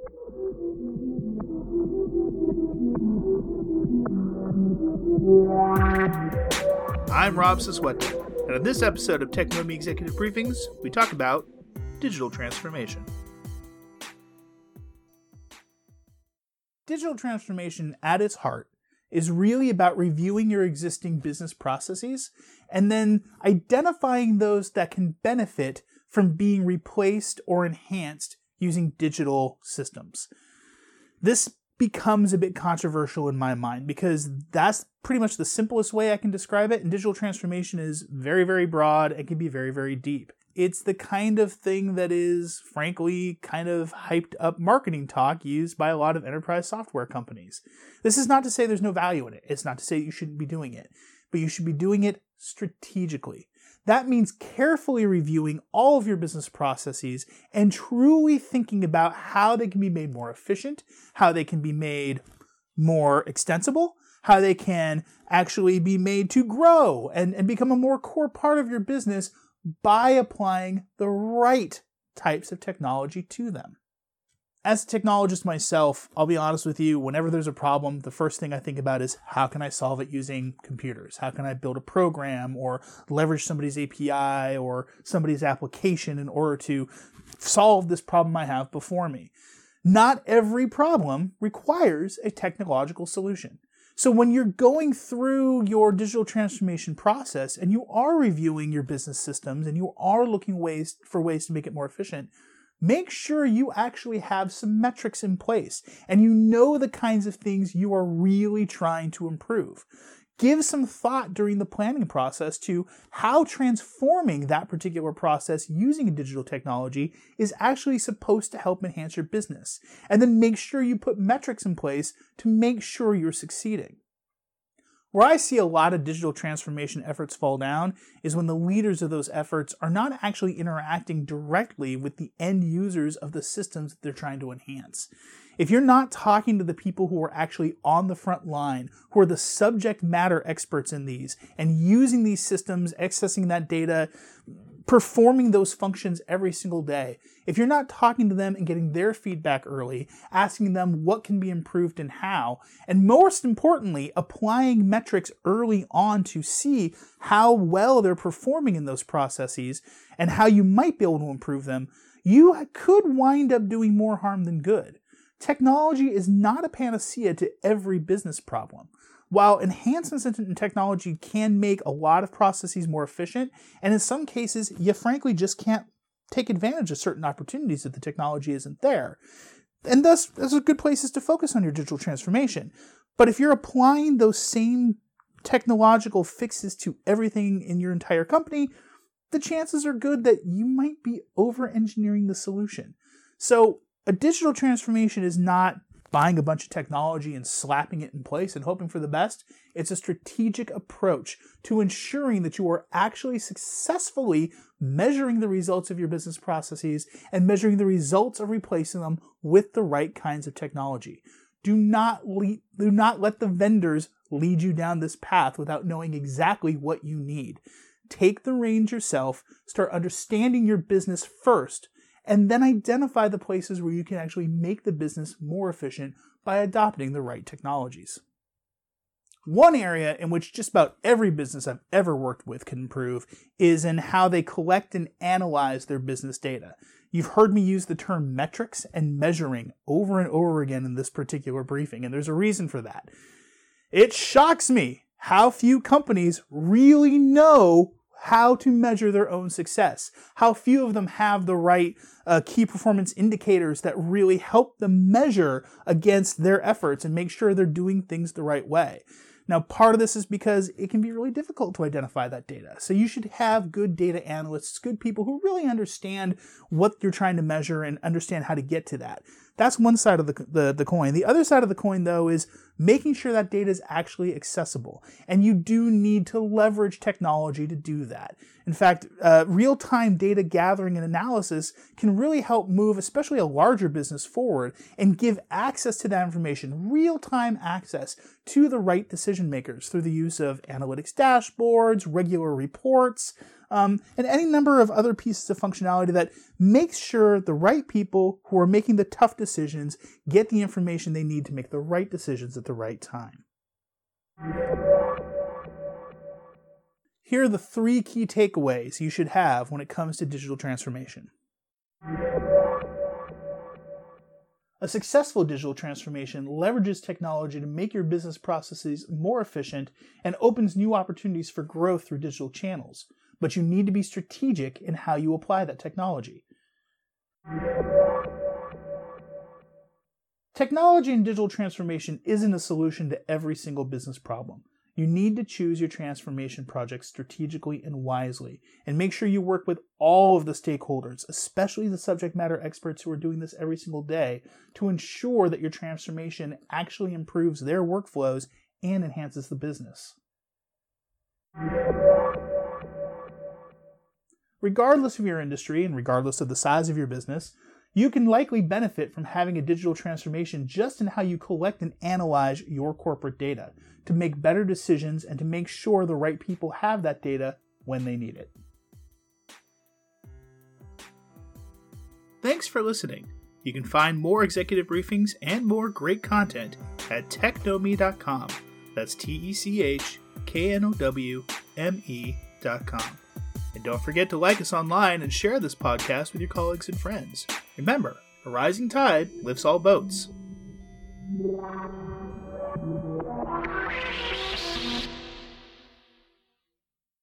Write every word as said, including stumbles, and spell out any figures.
I'm Rob Sisweta, and in this episode of Technomi Executive Briefings, we talk about digital transformation. Digital transformation, at its heart, is really about reviewing your existing business processes and then identifying those that can benefit from being replaced or enhanced using digital systems. This becomes a bit controversial in my mind because that's pretty much the simplest way I can describe it, and digital transformation is very, very broad and can be very, very deep. It's the kind of thing that is, frankly, kind of hyped up marketing talk used by a lot of enterprise software companies. This is not to say there's no value in it. It's not to say you shouldn't be doing it, but you should be doing it strategically. That means carefully reviewing all of your business processes and truly thinking about how they can be made more efficient, how they can be made more extensible, how they can actually be made to grow and, and become a more core part of your business by applying the right types of technology to them. As a technologist myself, I'll be honest with you, whenever there's a problem, the first thing I think about is how can I solve it using computers? How can I build a program or leverage somebody's A P I or somebody's application in order to solve this problem I have before me? Not every problem requires a technological solution. So when you're going through your digital transformation process and you are reviewing your business systems and you are looking ways for ways to make it more efficient, make sure you actually have some metrics in place and you know the kinds of things you are really trying to improve. Give some thought during the planning process to how transforming that particular process using a digital technology is actually supposed to help enhance your business. And then make sure you put metrics in place to make sure you're succeeding. Where I see a lot of digital transformation efforts fall down is when the leaders of those efforts are not actually interacting directly with the end users of the systems that they're trying to enhance. If you're not talking to the people who are actually on the front line, who are the subject matter experts in these, and using these systems, accessing that data, performing those functions every single day, if you're not talking to them and getting their feedback early, asking them what can be improved and how, and most importantly, applying metrics early on to see how well they're performing in those processes and how you might be able to improve them, you could wind up doing more harm than good. Technology is not a panacea to every business problem. While enhancements in technology can make a lot of processes more efficient, and in some cases, you frankly just can't take advantage of certain opportunities if the technology isn't there. And thus, those are good places to focus on your digital transformation. But if you're applying those same technological fixes to everything in your entire company, the chances are good that you might be over-engineering the solution. So, a digital transformation is not buying a bunch of technology and slapping it in place and hoping for the best. It's a strategic approach to ensuring that you are actually successfully measuring the results of your business processes and measuring the results of replacing them with the right kinds of technology. Do not lead, do not let the vendors lead you down this path without knowing exactly what you need. Take the reins yourself, start understanding your business first, and then identify the places where you can actually make the business more efficient by adopting the right technologies. One area in which just about every business I've ever worked with can improve is in how they collect and analyze their business data. You've heard me use the term metrics and measuring over and over again in this particular briefing, and there's a reason for that. It shocks me how few companies really know how to measure their own success. How few of them have the right uh, key performance indicators that really help them measure against their efforts and make sure they're doing things the right way. Now, part of this is because it can be really difficult to identify that data. So you should have good data analysts, good people who really understand what you're trying to measure and understand how to get to that. That's one side of the, the, the coin. The other side of the coin, though, is making sure that data is actually accessible. And you do need to leverage technology to do that. In fact, uh, real-time data gathering and analysis can really help move, especially a larger business, forward and give access to that information, real-time access to the right decision makers through the use of analytics dashboards, regular reports, um, and any number of other pieces of functionality that makes sure the right people who are making the tough decisions get the information they need to make the right decisions at the right time. Here are the three key takeaways you should have when it comes to digital transformation. A successful digital transformation leverages technology to make your business processes more efficient and opens new opportunities for growth through digital channels, but you need to be strategic in how you apply that technology. Technology and digital transformation isn't a solution to every single business problem. You need to choose your transformation projects strategically and wisely, and make sure you work with all of the stakeholders, especially the subject matter experts who are doing this every single day, to ensure that your transformation actually improves their workflows and enhances the business. Regardless of your industry and regardless of the size of your business, you can likely benefit from having a digital transformation just in how you collect and analyze your corporate data to make better decisions and to make sure the right people have that data when they need it. Thanks for listening. You can find more executive briefings and more great content at technomy dot com. That's T E C H K N O W M E dot com. And don't forget to like us online and share this podcast with your colleagues and friends. Remember, a rising tide lifts all boats.